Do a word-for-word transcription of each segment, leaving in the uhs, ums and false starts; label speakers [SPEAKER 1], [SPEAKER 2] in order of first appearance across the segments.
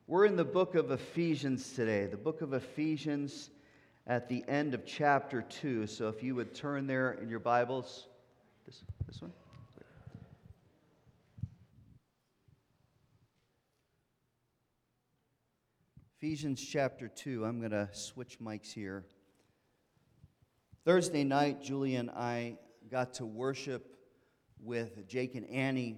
[SPEAKER 1] We're in the book of Ephesians today, the book of Ephesians at the end of chapter two. So if you would turn there in your Bibles, this, this one. Ephesians chapter two. I'm going to switch mics here. Thursday night, Julie and I got to worship with Jake and Annie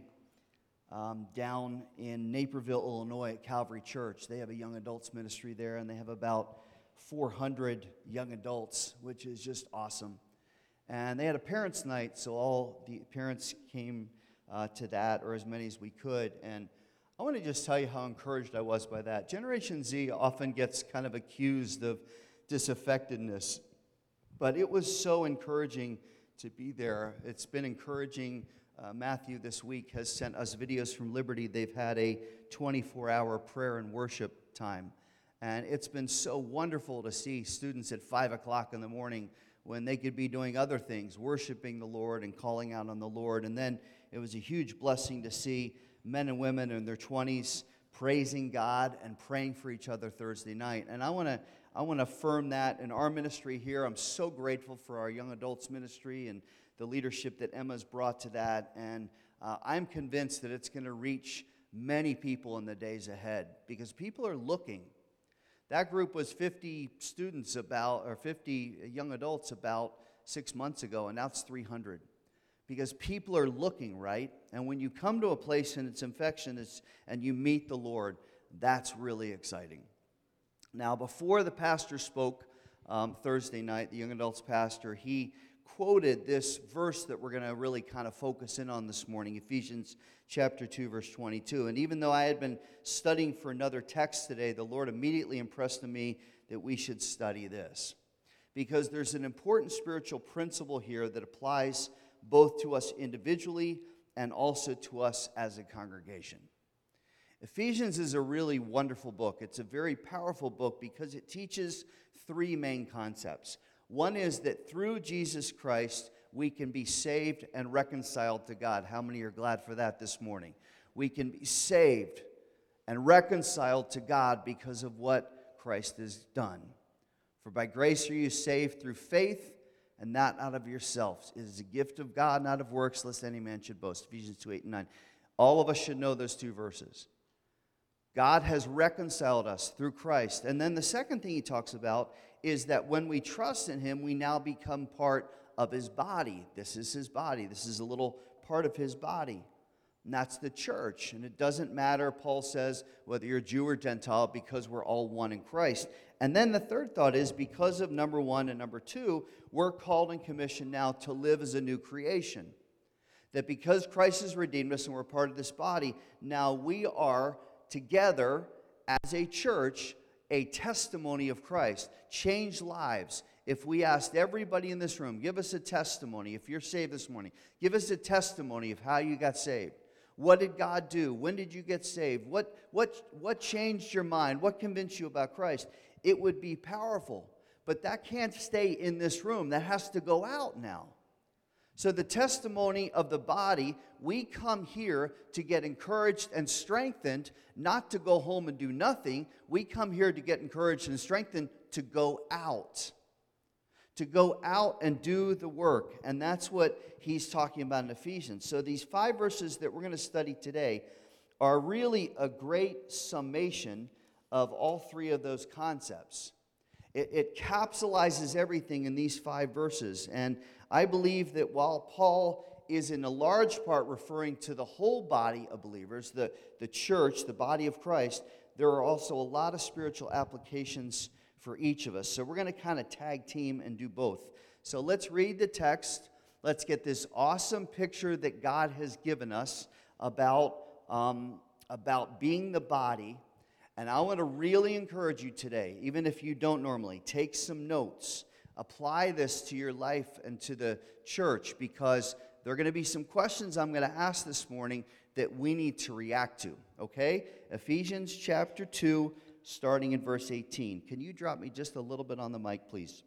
[SPEAKER 1] Um, down in Naperville, Illinois at Calvary Church. They have a young adults ministry there, and they have about four hundred young adults, which is just awesome. And they had a parents' night, so all the parents came uh, to that, or as many as we could. And I want to just tell you how encouraged I was by that. Generation Z often gets kind of accused of disaffectedness, but it was so encouraging to be there. It's been encouraging. Uh, Matthew this week has sent us videos from Liberty. They've had a twenty-four hour prayer and worship time. And it's been so wonderful to see students at five o'clock in the morning when they could be doing other things, worshiping the Lord and calling out on the Lord. And then it was a huge blessing to see men and women in their twenties praising God and praying for each other Thursday night. And I want to I want to affirm that in our ministry here. I'm so grateful for our young adults ministry and the leadership that Emma's brought to that, and uh, I'm convinced that it's going to reach many people in the days ahead because people are looking. That group was fifty students about, or fifty young adults about six months ago, and now it's three hundred because people are looking, right? And when you come to a place and it's infectious and you meet the Lord, that's really exciting. Now, before the pastor spoke um, Thursday night, the young adults pastor, he quoted this verse that we're going to really kind of focus in on this morning, Ephesians chapter two, verse twenty-two. And even though I had been studying for another text today, the Lord immediately impressed on me that we should study this. Because there's an important spiritual principle here that applies both to us individually and also to us as a congregation. Ephesians is a really wonderful book. It's a very powerful book because it teaches three main concepts. One is that through Jesus Christ, we can be saved and reconciled to God. How many are glad for that this morning? We can be saved and reconciled to God because of what Christ has done. For by grace are you saved through faith, and not out of yourselves. It is a gift of God, not of works, lest any man should boast. Ephesians two, eight, and nine. All of us should know those two verses. God has reconciled us through Christ. And then the second thing he talks about is that when we trust in him, we now become part of his body. This is his body. This is a little part of his body. And that's the church. And it doesn't matter, Paul says, whether you're Jew or Gentile, because we're all one in Christ. And then the third thought is because of number one and number two, we're called and commissioned now to live as a new creation. That because Christ has redeemed us and we're part of this body, now we are together as a church a testimony of Christ, change lives. If we asked everybody in this room, give us a testimony, if you're saved this morning, give us a testimony of how you got saved. What did God do? When did you get saved? What, what, what changed your mind? What convinced you about Christ? It would be powerful, but that can't stay in this room. That has to go out now. So the testimony of the body, we come here to get encouraged and strengthened, not to go home and do nothing. We come here to get encouraged and strengthened to go out. To go out and do the work. And that's what he's talking about in Ephesians. So these five verses that we're going to study today are really a great summation of all three of those concepts. It, it capsulizes everything in these five verses. And I believe that while Paul is in a large part referring to the whole body of believers, the, the church, the body of Christ, there are also a lot of spiritual applications for each of us. So we're going to kind of tag team and do both. So let's read the text. Let's get this awesome picture that God has given us about, um, about being the body. And I want to really encourage you today, even if you don't normally, take some notes. Apply this to your life and to the church because there are going to be some questions I'm going to ask this morning that we need to react to, okay? Ephesians chapter two, starting in verse eighteen. Can you drop me just a little bit on the mic, please?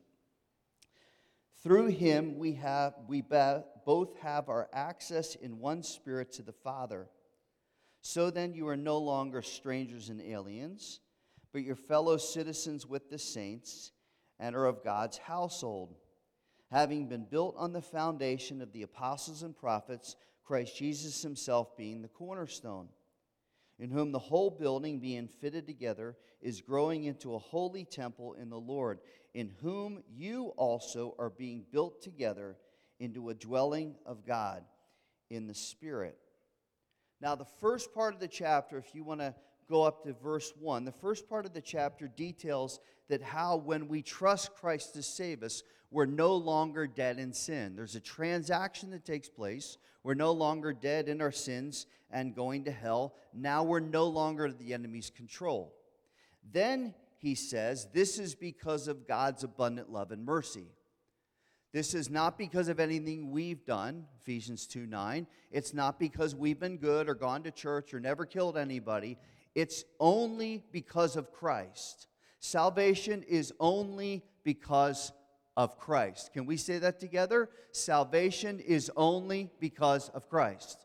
[SPEAKER 1] Through him we have we both have our access in one spirit to the Father. So then you are no longer strangers and aliens, but your fellow citizens with the saints, and are of God's household, having been built on the foundation of the apostles and prophets, Christ Jesus himself being the cornerstone, in whom the whole building being fitted together is growing into a holy temple in the Lord, in whom you also are being built together into a dwelling of God in the Spirit. Now, the first part of the chapter, if you want to go up to verse one, the first part of the chapter details that how when we trust Christ to save us, we're no longer dead in sin. There's a transaction that takes place. We're no longer dead in our sins and going to hell. Now we're no longer under the enemy's control. Then he says, this is because of God's abundant love and mercy. This is not because of anything we've done, Ephesians two nine. It's not because we've been good or gone to church or never killed anybody. It's only because of Christ. Salvation is only because of Christ. Can we say that together? Salvation is only because of Christ.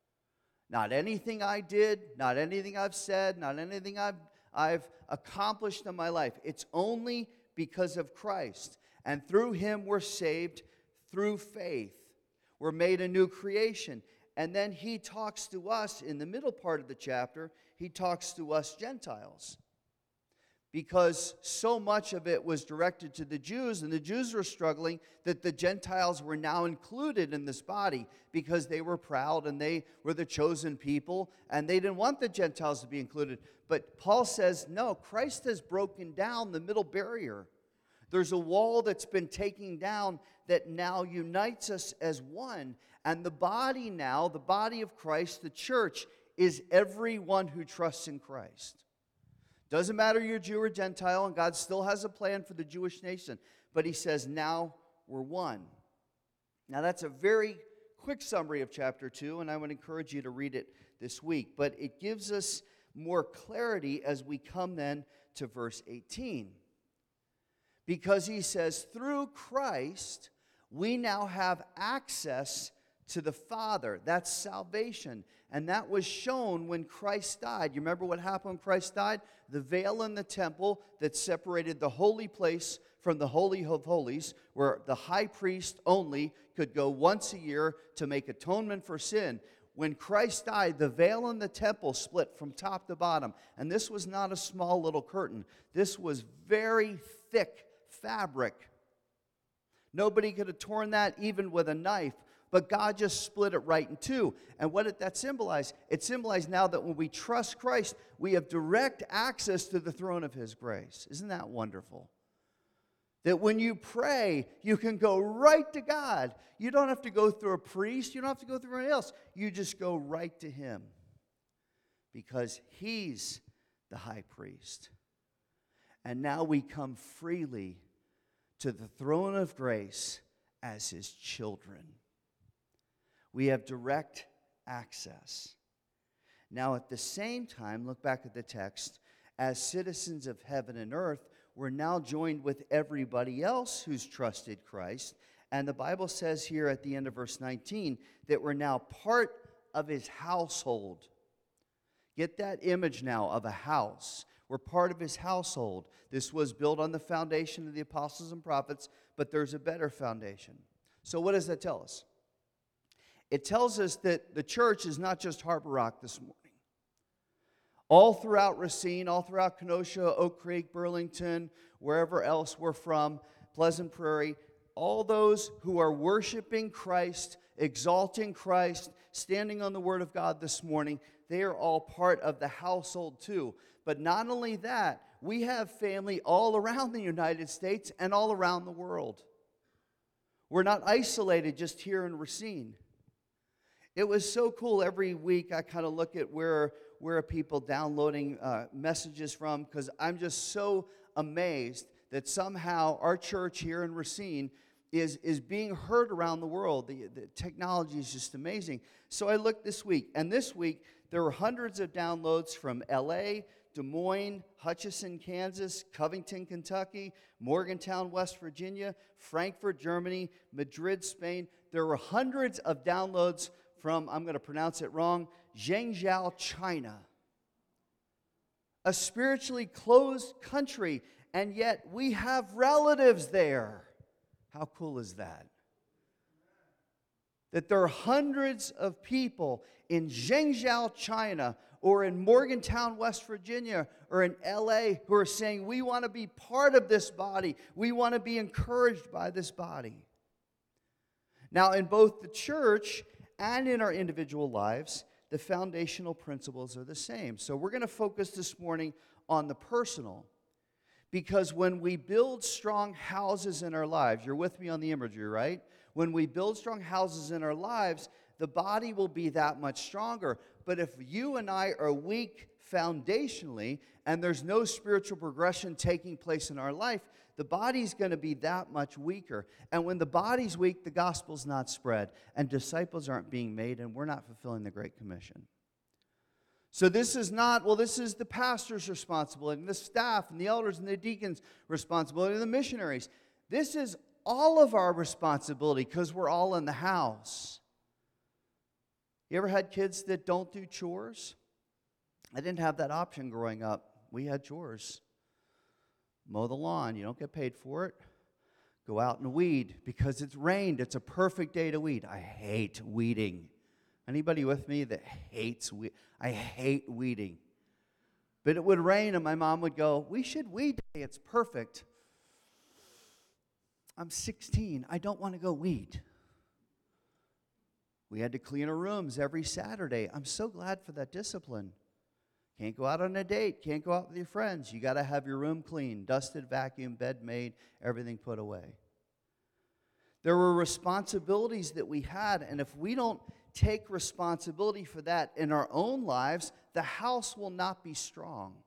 [SPEAKER 1] Not anything I did, not anything I've said, not anything I've, I've accomplished in my life. It's only because of Christ. And through him we're saved through faith. We're made a new creation. And then he talks to us in the middle part of the chapter. He talks to us Gentiles. Because so much of it was directed to the Jews, and the Jews were struggling that the Gentiles were now included in this body because they were proud and they were the chosen people, and they didn't want the Gentiles to be included. But Paul says, no, Christ has broken down the middle barrier. There's a wall that's been taken down that now unites us as one. And the body now, the body of Christ, the church, is everyone who trusts in Christ. Doesn't matter you're Jew or Gentile, and God still has a plan for the Jewish nation. But he says, now we're one. Now that's a very quick summary of chapter two, and I would encourage you to read it this week. But it gives us more clarity as we come then to verse eighteen. Because he says, through Christ, we now have access to the Father. That's salvation. And that was shown when Christ died. You remember what happened when Christ died? The veil in the temple that separated the holy place from the Holy of Holies, where the high priest only could go once a year to make atonement for sin. When Christ died, the veil in the temple split from top to bottom. And this was not a small little curtain. This was very thick fabric. Nobody could have torn that even with a knife, but God just split it right in two. And what did that symbolize? It symbolized now that when we trust Christ, we have direct access to the throne of his grace. Isn't that wonderful? That when you pray, you can go right to God. You don't have to go through a priest. You don't have to go through anyone else. You just go right to him because he's the high priest. And now we come freely to the throne of grace as his children. We have direct access. Now, at the same time, look back at the text, as citizens of heaven and earth, we're now joined with everybody else who's trusted Christ. And the Bible says here at the end of verse nineteen that we're now part of his household. Get that image now of a house. We're part of his household. This was built on the foundation of the apostles and prophets, but there's a better foundation. So what does that tell us? It tells us that the church is not just Harbor Rock this morning. All throughout Racine, all throughout Kenosha, Oak Creek, Burlington, wherever else we're from, Pleasant Prairie, all those who are worshiping Christ, exalting Christ, standing on the Word of God this morning, they are all part of the household too. But not only that, we have family all around the United States and all around the world. We're not isolated just here in Racine. It was so cool. Every week I kind of look at where, where are people downloading uh, messages from, because I'm just so amazed that somehow our church here in Racine is, is being heard around the world. The, the technology is just amazing. So I looked this week, and this week there were hundreds of downloads from L A, Des Moines, Hutchinson, Kansas, Covington, Kentucky, Morgantown, West Virginia, Frankfurt, Germany, Madrid, Spain. There were hundreds of downloads from, I'm going to pronounce it wrong, Zhengzhou, China, a spiritually closed country, and yet we have relatives there. How cool is that? That there are hundreds of people in Zhengzhou, China, or in Morgantown, West Virginia, or in L A who are saying, we want to be part of this body. We want to be encouraged by this body. Now, in both the church and in our individual lives, the foundational principles are the same. So we're going to focus this morning on the personal. Because when we build strong houses in our lives, you're with me on the imagery, right? When we build strong houses in our lives, the body will be that much stronger. But if you and I are weak foundationally, and there's no spiritual progression taking place in our life, the body's going to be that much weaker. And when the body's weak, the gospel's not spread, and disciples aren't being made, and we're not fulfilling the Great Commission. So this is not, well, this is the pastor's responsibility, and the staff, and the elders, and the deacons' responsibility, and the missionaries. This is all of our responsibility because we're all in the house. You ever had kids that don't do chores? I didn't have that option growing up. We had chores. Mow the lawn. You don't get paid for it. Go out and weed because it's rained. It's a perfect day to weed. I hate weeding. Anybody with me that hates weed? I hate weeding. But it would rain and my mom would go, we should weed today. It's perfect. I'm sixteen. I don't want to go weed. We had to clean our rooms every Saturday. I'm so glad for that discipline. Can't go out on a date. Can't go out with your friends. You got to have your room clean, dusted, vacuumed, bed made, everything put away. There were responsibilities that we had, and if we don't take responsibility for that in our own lives, the house will not be strong.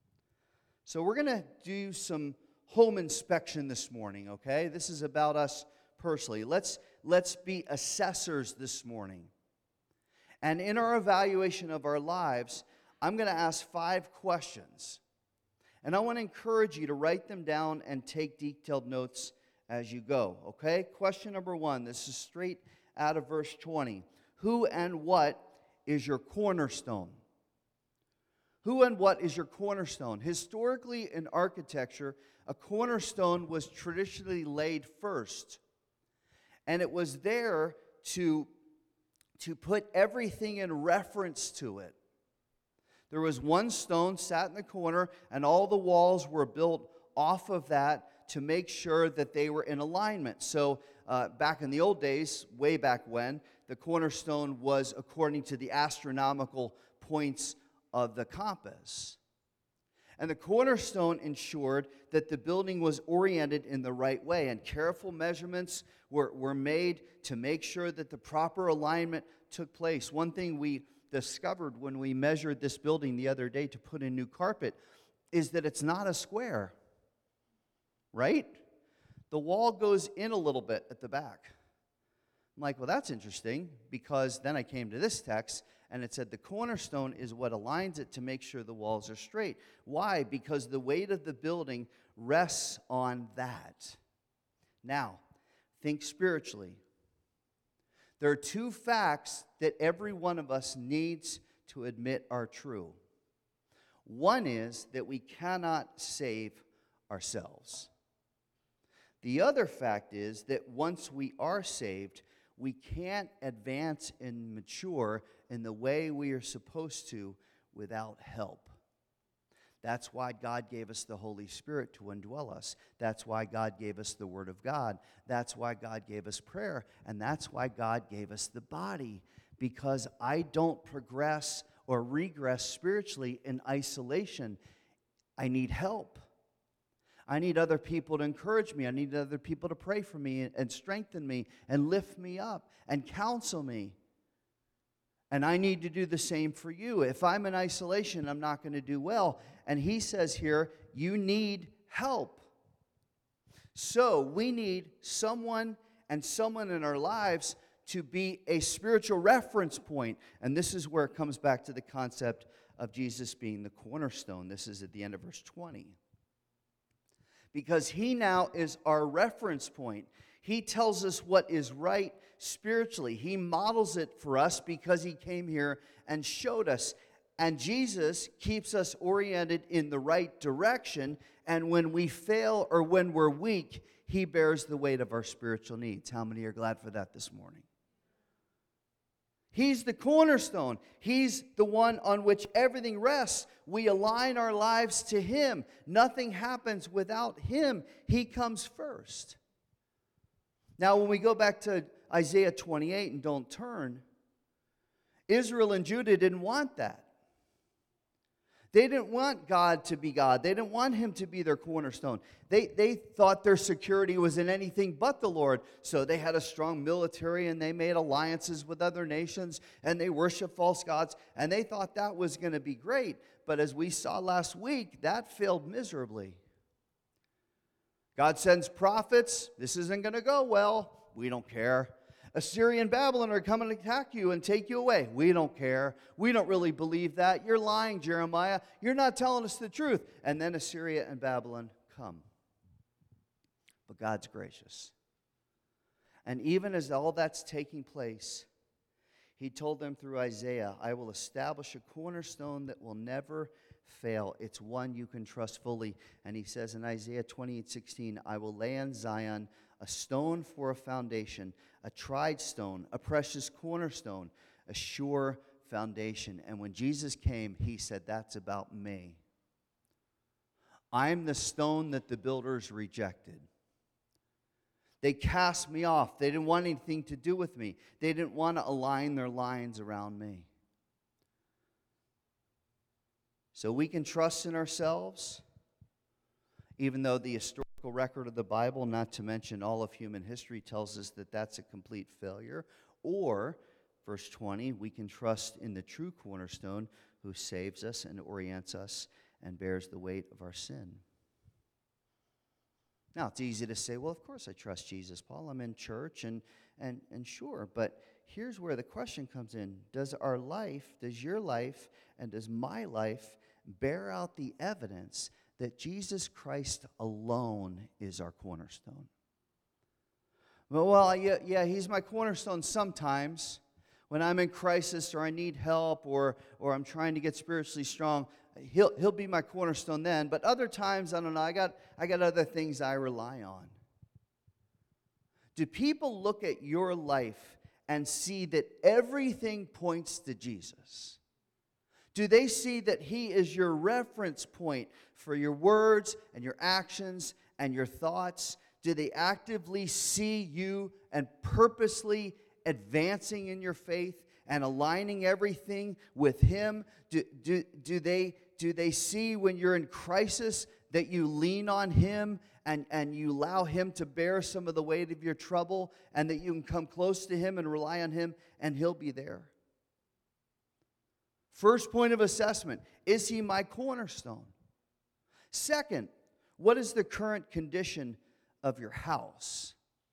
[SPEAKER 1] So we're going to do some home inspection this morning, okay? This is about us personally. Let's, let's be assessors this morning. And in our evaluation of our lives, I'm going to ask five questions. And I want to encourage you to write them down and take detailed notes as you go, okay? Question number one, this is straight out of verse twenty. Who and what is your cornerstone? Who and what is your cornerstone? Historically, in architecture, a cornerstone was traditionally laid first. And it was there to, to put everything in reference to it. There was one stone sat in the corner, and all the walls were built off of that to make sure that they were in alignment. So uh, back in the old days, way back when, the cornerstone was according to the astronomical points of the compass. And the cornerstone ensured that the building was oriented in the right way, and careful measurements were, were made to make sure that the proper alignment took place. One thing we discovered when we measured this building the other day to put in new carpet is that it's not a square, right? The wall goes in a little bit at the back. I'm like, well, that's interesting, because then I came to this text, and it said the cornerstone is what aligns it to make sure the walls are straight. Why? Because the weight of the building rests on that. Now, think spiritually. There are two facts that every one of us needs to admit are true. One is that we cannot save ourselves. The other fact is that once we are saved, we can't advance and mature in the way we are supposed to without help. That's why God gave us the Holy Spirit to indwell us. That's why God gave us the Word of God. That's why God gave us prayer. And that's why God gave us the body. Because I don't progress or regress spiritually in isolation. I need help. I need other people to encourage me. I need other people to pray for me and strengthen me and lift me up and counsel me. And I need to do the same for you. If I'm in isolation, I'm not going to do well. And he says here, you need help. So we need someone and someone in our lives to be a spiritual reference point. And this is where it comes back to the concept of Jesus being the cornerstone. This is at the end of verse twenty. Because he now is our reference point. He tells us what is right spiritually. He models it for us because he came here and showed us. And Jesus keeps us oriented in the right direction. And when we fail or when we're weak, he bears the weight of our spiritual needs. How many are glad for that this morning? He's the cornerstone. He's the one on which everything rests. We align our lives to him. Nothing happens without him. He comes first. Now, when we go back to Isaiah twenty-eight and don't turn, Israel and Judah didn't want that. They didn't want God to be God. They didn't want him to be their cornerstone. They, they thought their security was in anything but the Lord. So they had a strong military and they made alliances with other nations and they worshiped false gods. And they thought that was going to be great. But as we saw last week, that failed miserably. God sends prophets. This isn't going to go well. We don't care. Assyria and Babylon are coming to attack you and take you away. We don't care. We don't really believe that. You're lying, Jeremiah. You're not telling us the truth. And then Assyria and Babylon come. But God's gracious. And even as all that's taking place, he told them through Isaiah, I will establish a cornerstone that will never fail. It's one you can trust fully. And he says in Isaiah twenty-eight sixteen, I will lay on Zion a stone for a foundation, a tried stone, a precious cornerstone, a sure foundation. And when Jesus came, he said, that's about me. I'm the stone that the builders rejected. They cast me off. They didn't want anything to do with me. They didn't want to align their lines around me. So we can trust in ourselves, even though the historical record of the Bible, not to mention all of human history, tells us that that's a complete failure. Or, verse twenty, we can trust in the true cornerstone who saves us and orients us and bears the weight of our sin. Now, it's easy to say, well, of course I trust Jesus, Paul. I'm in church, and, and, and sure. But here's where the question comes in. Does our life, does your life, and does my life bear out the evidence that Jesus Christ alone is our cornerstone? Well, well yeah, yeah, he's my cornerstone sometimes. When I'm in crisis or I need help or, or I'm trying to get spiritually strong, he'll, he'll be my cornerstone then. But other times, I don't know, I got, I got other things I rely on. Do people look at your life and see that everything points to Jesus? Do they see that he is your reference point for your words and your actions and your thoughts? Do they actively see you and purposely advancing in your faith and aligning everything with him? Do, do, do, they, do they see when you're in crisis that you lean on him and, and you allow him to bear some of the weight of your trouble and that you can come close to him and rely on him and he'll be there? First point of assessment, is he my cornerstone? Second, what is the current condition of your house?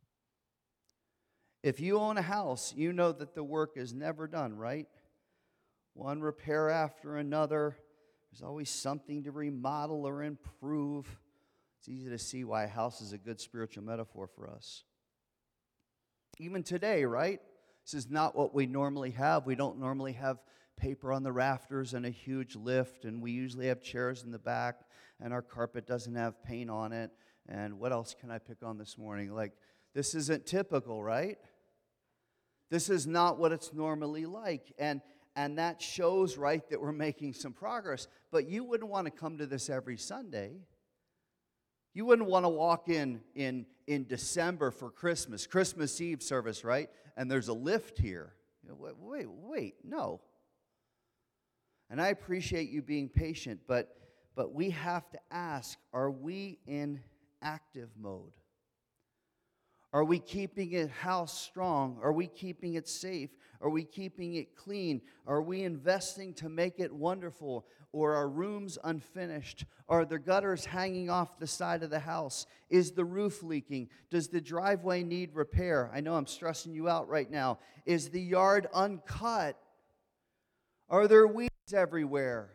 [SPEAKER 1] If you own a house, you know that the work is never done, right? One repair after another. There's always something to remodel or improve. It's easy to see why a house is a good spiritual metaphor for us. Even today, right? This is not what we normally have. We don't normally have paper on the rafters and a huge lift, and we usually have chairs in the back, and our carpet doesn't have paint on it. And what else can I pick on this morning? Like, this isn't typical, right? This is not what it's normally like. And, and that shows, right, that we're making some progress. But you wouldn't want to come to this every Sunday. You wouldn't want to walk in, in in December for Christmas, Christmas Eve service, right? And there's a lift here. You know, wait, wait, wait, no. And I appreciate you being patient, but, but we have to ask, are we in active mode? Are we keeping it house strong? Are we keeping it safe? Are we keeping it clean? Are we investing to make it wonderful? Or are rooms unfinished? Are the gutters hanging off the side of the house? Is the roof leaking? Does the driveway need repair? I know I'm stressing you out right now. Is the yard uncut? Are there weeds everywhere?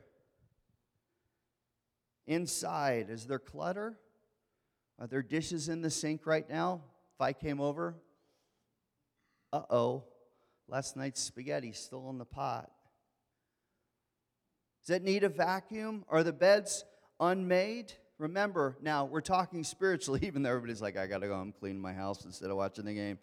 [SPEAKER 1] Inside, is there clutter? Are there dishes in the sink right now? If I came over, uh-oh, last night's spaghetti's still in the pot. Does it need a vacuum? Are the beds unmade? Remember, now we're talking spiritually, even though everybody's like, I got to go home clean my house instead of watching the game.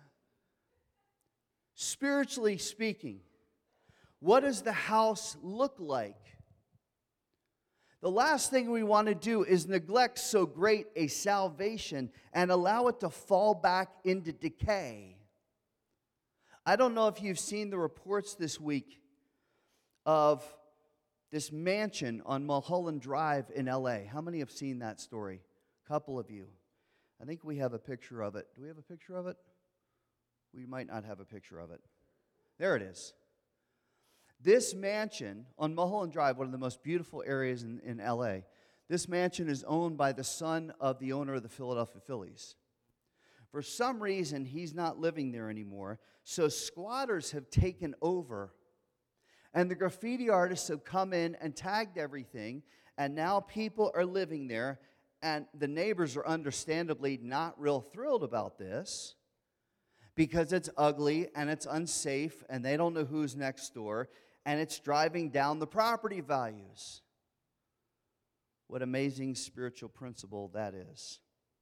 [SPEAKER 1] Spiritually speaking, what does the house look like? The last thing we want to do is neglect so great a salvation and allow it to fall back into decay. I don't know if you've seen the reports this week of this mansion on Mulholland Drive in L A. How many have seen that story? A couple of you. I think we have a picture of it. Do we have a picture of it? We might not have a picture of it. There it is. This mansion on Mulholland Drive, one of the most beautiful areas in, in L A, this mansion is owned by the son of the owner of the Philadelphia Phillies. For some reason, he's not living there anymore, so squatters have taken over. And the graffiti artists have come in and tagged everything, and now people are living there, and the neighbors are understandably not real thrilled about this because it's ugly and it's unsafe, and they don't know who's next door, and it's driving down the property values. What amazing spiritual principle that is.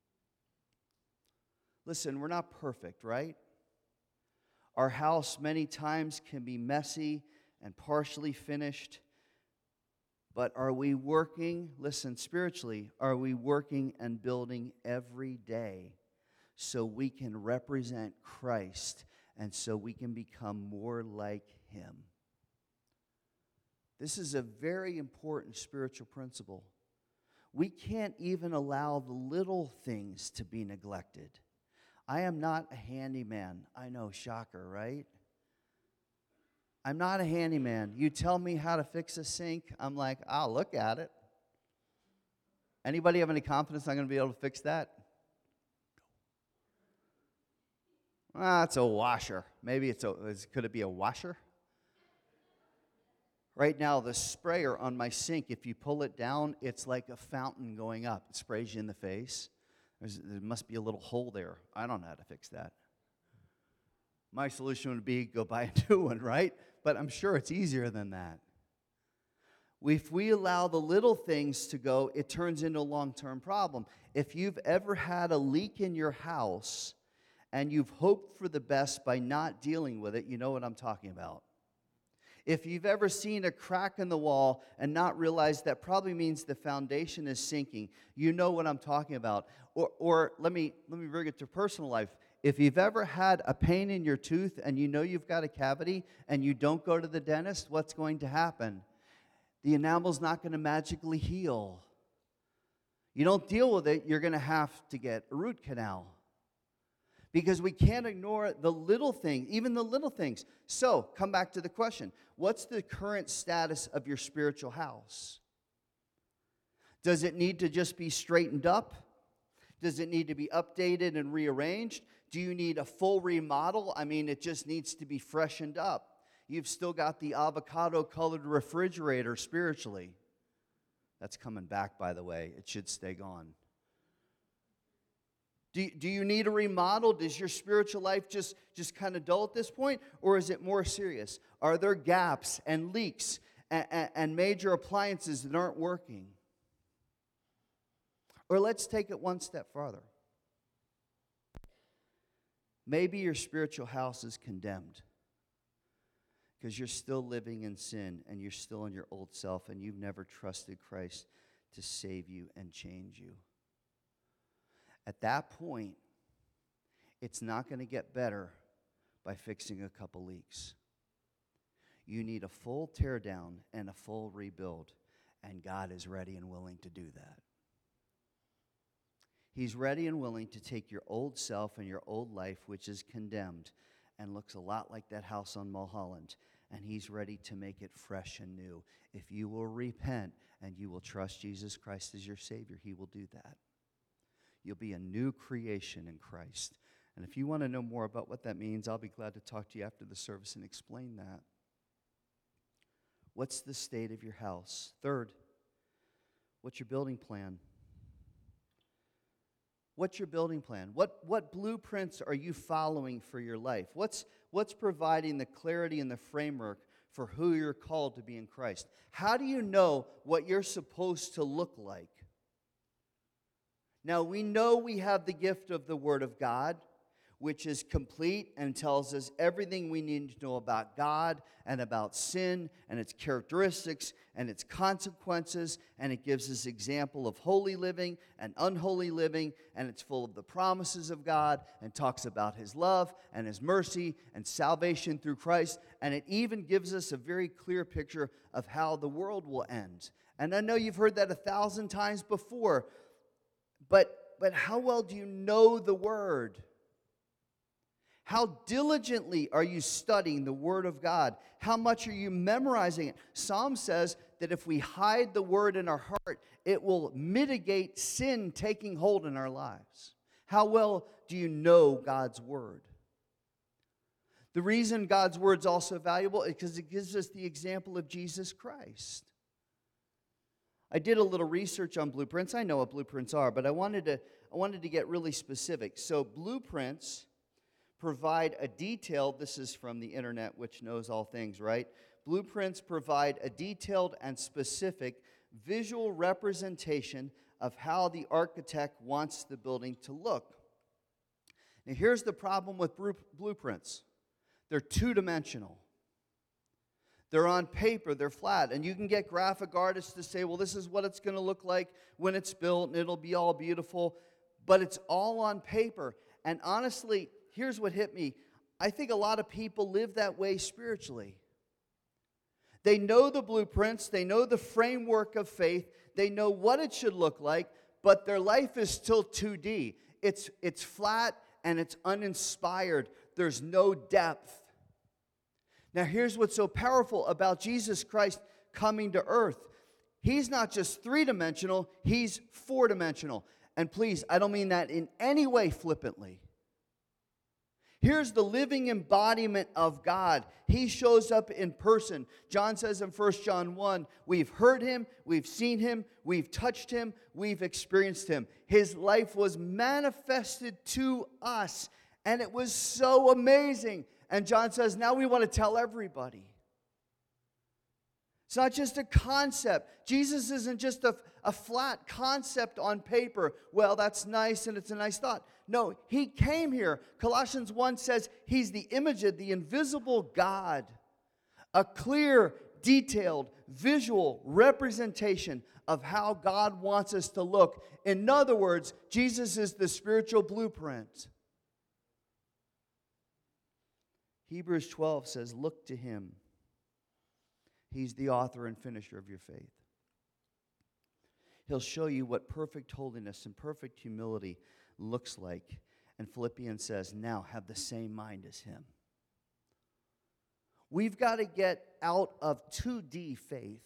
[SPEAKER 1] Listen, we're not perfect, right? Our house many times can be messy and partially finished, but are we working, listen, spiritually, are we working and building every day so we can represent Christ and so we can become more like Him? This is a very important spiritual principle. We can't even allow the little things to be neglected. I am not a handyman. I know, shocker, right? I'm not a handyman. You tell me how to fix a sink, I'm like, I'll look at it. Anybody have any confidence I'm going to be able to fix that? Ah, it's a washer. Maybe it's a, is, could it be a washer? Right now, the sprayer on my sink, if you pull it down, it's like a fountain going up. It sprays you in the face. There's, there must be a little hole there. I don't know how to fix that. My solution would be go buy a new one, right? But I'm sure it's easier than that. If we allow the little things to go, it turns into a long-term problem. If you've ever had a leak in your house and you've hoped for the best by not dealing with it, you know what I'm talking about. If you've ever seen a crack in the wall and not realized that probably means the foundation is sinking, you know what I'm talking about. Or, or let me let me bring it to personal life. If you've ever had a pain in your tooth and you know you've got a cavity and you don't go to the dentist, what's going to happen? The enamel's not going to magically heal. You don't deal with it, you're going to have to get a root canal. Because we can't ignore the little things, even the little things. So, come back to the question. What's the current status of your spiritual house? Does it need to just be straightened up? Does it need to be updated and rearranged? Do you need a full remodel? I mean, it just needs to be freshened up. You've still got the avocado-colored refrigerator spiritually. That's coming back, by the way. It should stay gone. Do, do you need a remodel? Does your spiritual life just, just kind of dull at this point? Or is it more serious? Are there gaps and leaks and, and, and major appliances that aren't working? Or let's take it one step farther. Maybe your spiritual house is condemned because you're still living in sin and you're still in your old self and you've never trusted Christ to save you and change you. At that point, it's not going to get better by fixing a couple leaks. You need a full teardown and a full rebuild, and God is ready and willing to do that. He's ready and willing to take your old self and your old life, which is condemned and looks a lot like that house on Mulholland, and He's ready to make it fresh and new. If you will repent and you will trust Jesus Christ as your Savior, He will do that. You'll be a new creation in Christ. And if you want to know more about what that means, I'll be glad to talk to you after the service and explain that. What's the state of your house? Third, what's your building plan? What's your building plan? What, what blueprints are you following for your life? What's, what's providing the clarity and the framework for who you're called to be in Christ? How do you know what you're supposed to look like? Now, we know we have the gift of the Word of God, which is complete and tells us everything we need to know about God and about sin and its characteristics and its consequences, and it gives us example of holy living and unholy living, and it's full of the promises of God and talks about His love and His mercy and salvation through Christ, and it even gives us a very clear picture of how the world will end. And I know you've heard that a thousand times before, but, but how well do you know the Word? How diligently are you studying the Word of God? How much are you memorizing it? Psalm says that if we hide the Word in our heart, it will mitigate sin taking hold in our lives. How well do you know God's Word? The reason God's Word is also valuable is because it gives us the example of Jesus Christ. I did a little research on blueprints. I know what blueprints are, but I wanted to, I wanted to get really specific. So blueprints provide a detailed, this is from the internet, which knows all things, right? Blueprints provide a detailed and specific visual representation of how the architect wants the building to look. Now, here's the problem with blueprints. They're two-dimensional. They're on paper, they're flat, and you can get graphic artists to say, well, this is what it's going to look like when it's built, and it'll be all beautiful, but it's all on paper. And honestly, here's what hit me. I think a lot of people live that way spiritually. They know the blueprints, they know the framework of faith, they know what it should look like, but their life is still two D. It's, it's flat and it's uninspired. There's no depth. Now here's what's so powerful about Jesus Christ coming to earth. He's not just three-dimensional, He's four-dimensional. And please, I don't mean that in any way flippantly. Here's the living embodiment of God. He shows up in person. John says in First John one, we've heard Him, we've seen Him, we've touched Him, we've experienced Him. His life was manifested to us, and it was so amazing. And John says, now we want to tell everybody. It's not just a concept. Jesus isn't just a, a flat concept on paper. Well, that's nice and it's a nice thought. No, He came here. Colossians one says He's the image of the invisible God. A clear, detailed, visual representation of how God wants us to look. In other words, Jesus is the spiritual blueprint. Hebrews twelve says, look to Him. He's the author and finisher of your faith. He'll show you what perfect holiness and perfect humility looks like. And Philippians says, now have the same mind as Him. We've got to get out of two D faith.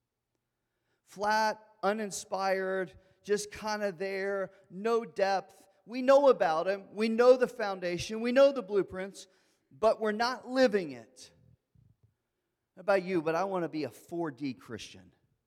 [SPEAKER 1] Flat, uninspired, just kind of there, no depth. We know about Him. We know the foundation. We know the blueprints. But we're not living it. How about you? But I want to be a four D Christian.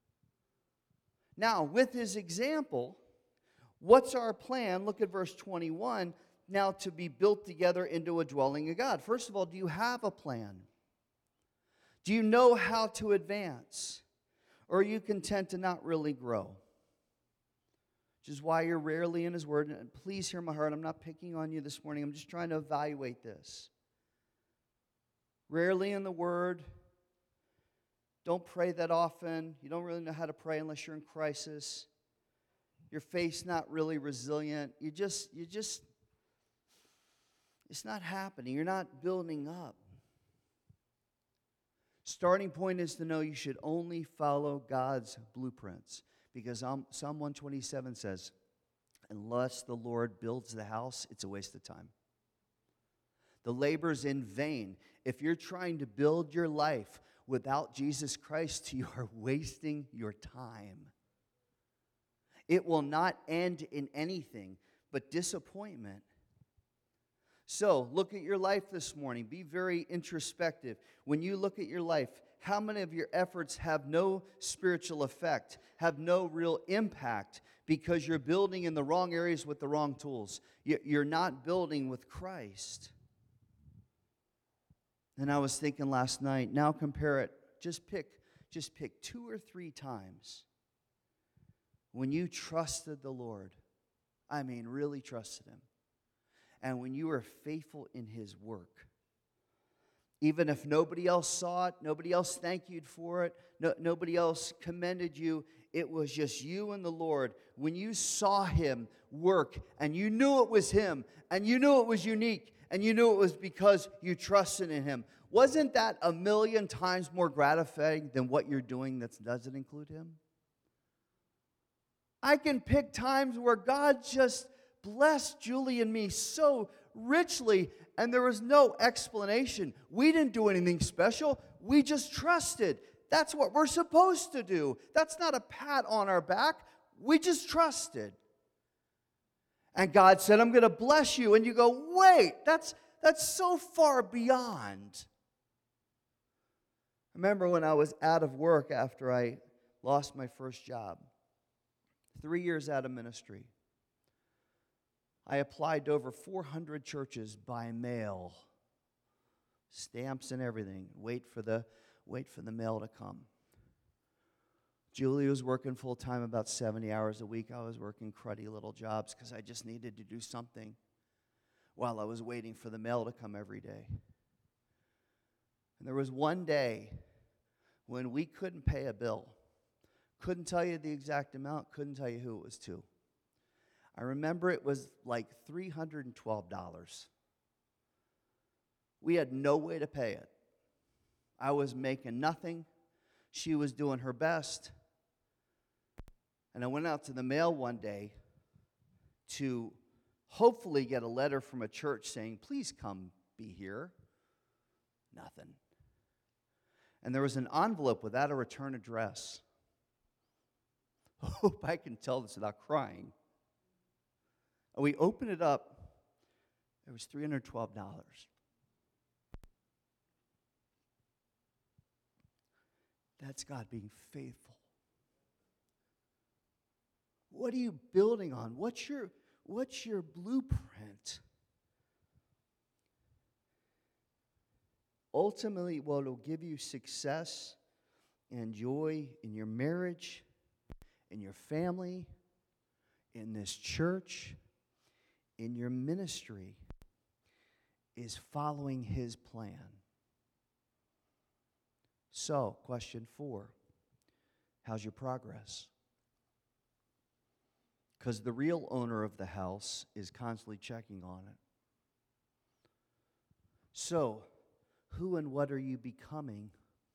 [SPEAKER 1] Now, with His example, what's our plan? Look at verse twenty-one. Now, to be built together into a dwelling of God. First of all, do you have a plan? Do you know how to advance? Or are you content to not really grow? Which is why you're rarely in His Word. And please hear my heart. I'm not picking on you this morning. I'm just trying to evaluate this. Rarely in the Word. Don't pray that often. You don't really know how to pray unless you're in crisis. Your faith's not really resilient. You just, you just, it's not happening. You're not building up. Starting point is to know you should only follow God's blueprints. Because Psalm one twenty-seven says, unless the Lord builds the house, it's a waste of time. The labor's in vain. If you're trying to build your life without Jesus Christ, you are wasting your time. It will not end in anything but disappointment. So, look at your life this morning. Be very introspective. When you look at your life, how many of your efforts have no spiritual effect, have no real impact because you're building in the wrong areas with the wrong tools? You're not building with Christ. And I was thinking last night, now compare it, just pick, just pick two or three times when you trusted the Lord. I mean, really trusted Him. And when you were faithful in His work. Even if nobody else saw it, nobody else thanked you for it, no, nobody else commended you, it was just you and the Lord. When you saw Him work, and you knew it was Him, and you knew it was unique, and you knew it was because you trusted in Him, wasn't that a million times more gratifying than what you're doing that doesn't include Him? I can pick times where God just blessed Julie and me so richly, and there was no explanation. We didn't do anything special. We just trusted. That's what we're supposed to do. That's not a pat on our back. We just trusted. And God said, I'm going to bless you. And you go, wait, that's, that's so far beyond. I remember when I was out of work after I lost my first job. Three years out of ministry. I applied to over four hundred churches by mail. Stamps and everything. Wait for the, wait for the mail to come. Julie was working full-time about seventy hours a week. I was working cruddy little jobs because I just needed to do something while I was waiting for the mail to come every day. And there was one day when we couldn't pay a bill. Couldn't tell you the exact amount, couldn't tell you who it was to. I remember it was like three hundred twelve dollars. We had no way to pay it. I was making nothing. She was doing her best. And I went out to the mail one day to hopefully get a letter from a church saying, please come be here. Nothing. And there was an envelope without a return address. I hope I can tell this without crying. And we opened it up. It was three hundred twelve dollars. That's God being faithful. What are you building on? What's your, what's your blueprint? Ultimately, what will give you success and joy in your marriage, in your family, in this church, in your ministry, is following His plan. So, question four, how's your progress? Because the real owner of the house is constantly checking on it. So, who and what are you becoming?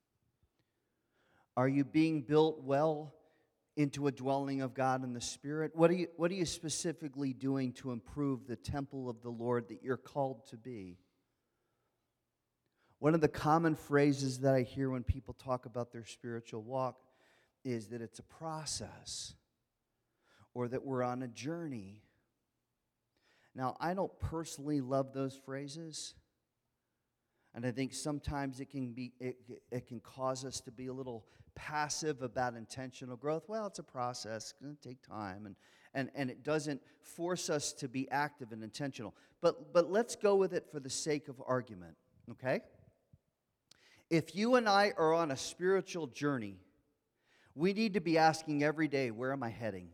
[SPEAKER 1] Are you being built well into a dwelling of God in the Spirit? What are you, what are you specifically doing to improve the temple of the Lord that you're called to be? One of the common phrases that I hear when people talk about their spiritual walk is that it's a process or that we're on a journey. Now, I don't personally love those phrases. And I think sometimes it can be it, it can cause us to be a little passive about intentional growth. Well, it's a process. It's going to take time. And, and, and it doesn't force us to be active and intentional. But, but let's go with it for the sake of argument, okay? If you and I are on a spiritual journey, we need to be asking every day, where am I heading?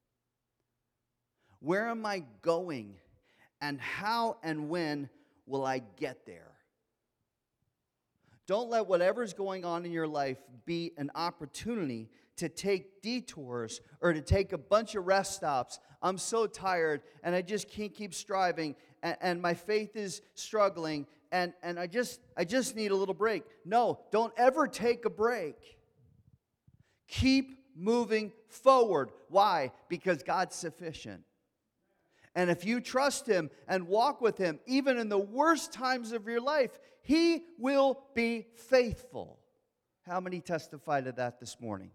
[SPEAKER 1] Where am I going? And how and when will I get there? Don't let whatever's going on in your life be an opportunity to take detours or to take a bunch of rest stops. I'm so tired and I just can't keep striving and, and my faith is struggling and, and I just I just need a little break. No, don't ever take a break. Keep moving forward. Why? Because God's sufficient. And if you trust Him and walk with Him, even in the worst times of your life, He will be faithful. How many testify to that this morning?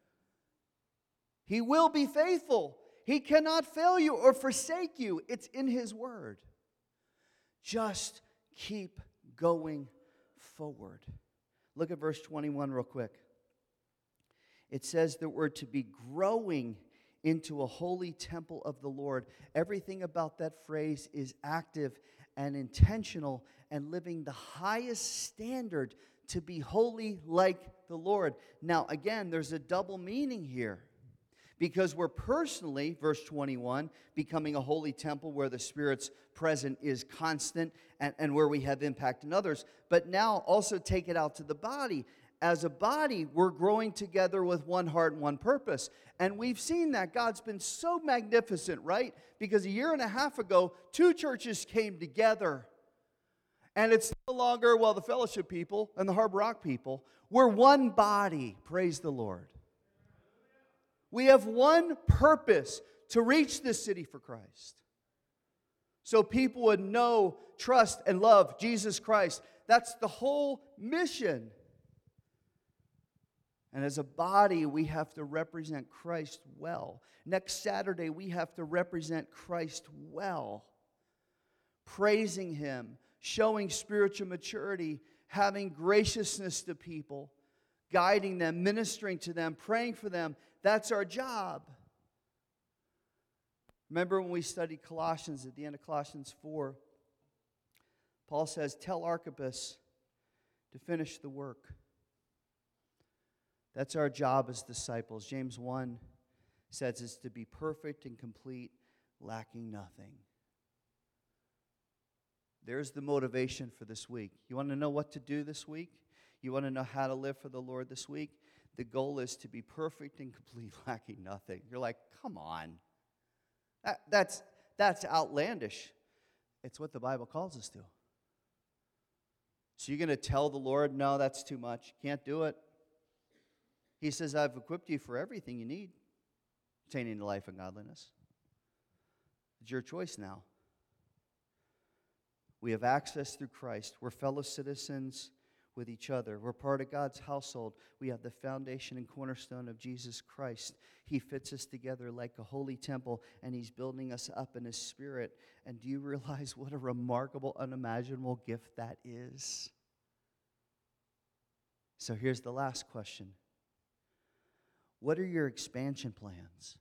[SPEAKER 1] He will be faithful. He cannot fail you or forsake you. It's in His Word. Just keep going forward. Look at verse twenty-one real quick. It says that we're to be growing into a holy temple of the Lord. Everything about that phrase is active and intentional and living the highest standard to be holy like the Lord. Now, again, there's a double meaning here. Because we're personally, verse twenty-one, becoming a holy temple where the Spirit's presence is constant and, and where we have impact in others. But now also take it out to the body. As a body, we're growing together with one heart and one purpose. And we've seen that. God's been so magnificent, right? Because a year and a half ago, two churches came together. And it's no longer, well, the fellowship people and the Harbor Rock people. We're one body. Praise the Lord. We have one purpose, to reach this city for Christ. So people would know, trust, and love Jesus Christ. That's the whole mission. And as a body, we have to represent Christ well. Next Saturday, we have to represent Christ well. Praising Him, showing spiritual maturity, having graciousness to people, guiding them, ministering to them, praying for them. That's our job. Remember when we studied Colossians, at the end of Colossians four, Paul says, tell Archippus to finish the work. That's our job as disciples. James one says it's to be perfect and complete, lacking nothing. There's the motivation for this week. You want to know what to do this week? You want to know how to live for the Lord this week? The goal is to be perfect and complete, lacking nothing. You're like, come on. That, that's, that's outlandish. It's what the Bible calls us to. So you're going to tell the Lord, no, that's too much. Can't do it. He says, I've equipped you for everything you need, attaining to life and godliness. It's your choice now. We have access through Christ. We're fellow citizens with each other. We're part of God's household. We have the foundation and cornerstone of Jesus Christ. He fits us together like a holy temple, and He's building us up in His Spirit. And do you realize what a remarkable, unimaginable gift that is? So here's the last question. What are your expansion plans?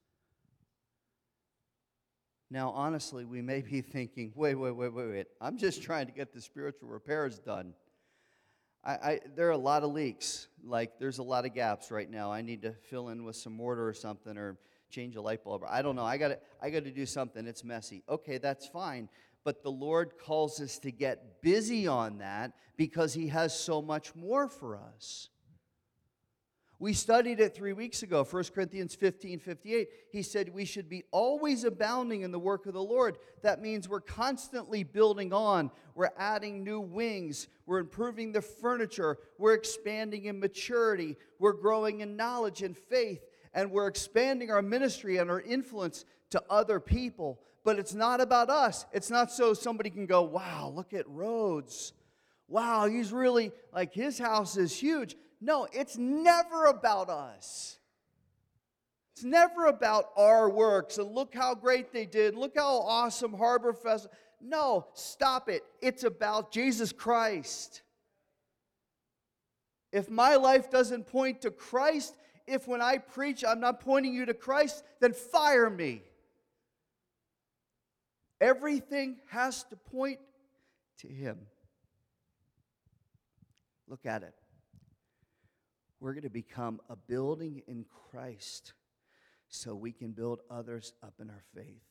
[SPEAKER 1] Now, honestly, we may be thinking, wait, wait, wait, wait, wait. I'm just trying to get the spiritual repairs done. I, I, there are a lot of leaks. Like, there's a lot of gaps right now. I need to fill in with some mortar or something, or change a light bulb. I don't know. I got I got to do something. It's messy. Okay, that's fine. But the Lord calls us to get busy on that because He has so much more for us. We studied it three weeks ago, First Corinthians fifteen fifty-eight. He said we should be always abounding in the work of the Lord. That means we're constantly building on. We're adding new wings. We're improving the furniture. We're expanding in maturity. We're growing in knowledge and faith. And we're expanding our ministry and our influence to other people. But it's not about us. It's not so somebody can go, wow, look at Rhodes. Wow, he's really, like, his house is huge. No, it's never about us. It's never about our works. And look how great they did. Look how awesome Harbor Festival. No, stop it. It's about Jesus Christ. If my life doesn't point to Christ, if when I preach I'm not pointing you to Christ, then fire me. Everything has to point to Him. Look at it. We're going to become a building in Christ so we can build others up in our faith.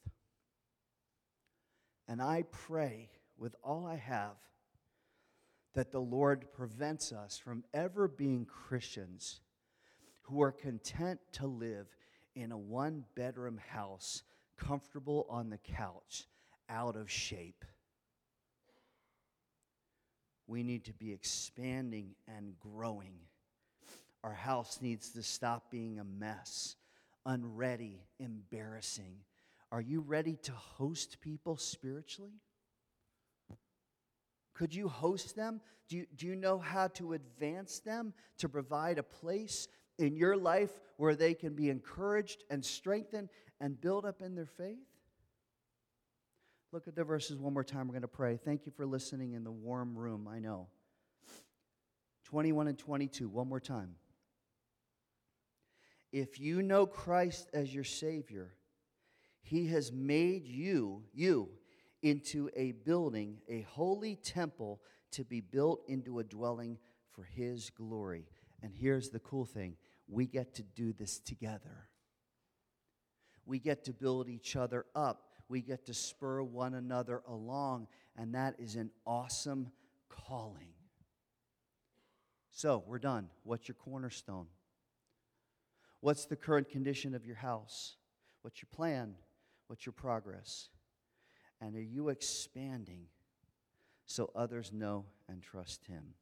[SPEAKER 1] And I pray with all I have that the Lord prevents us from ever being Christians who are content to live in a one-bedroom house, comfortable on the couch, out of shape. We need to be expanding and growing. Our house needs to stop being a mess, unready, embarrassing. Are you ready to host people spiritually? Could you host them? Do you, do you know how to advance them, to provide a place in your life where they can be encouraged and strengthened and build up in their faith? Look at the verses one more time. We're going to pray. Thank you for listening in the warm room, I know. twenty-one and twenty-two, one more time. If you know Christ as your Savior, He has made you, you, into a building, a holy temple to be built into a dwelling for His glory. And here's the cool thing. We get to do this together. We get to build each other up. We get to spur one another along. And that is an awesome calling. So, we're done. What's your cornerstone? What's the current condition of your house? What's your plan? What's your progress? And are you expanding so others know and trust Him?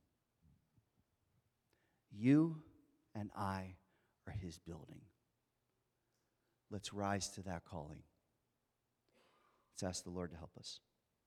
[SPEAKER 1] You and I are His building. Let's rise to that calling. Let's ask the Lord to help us.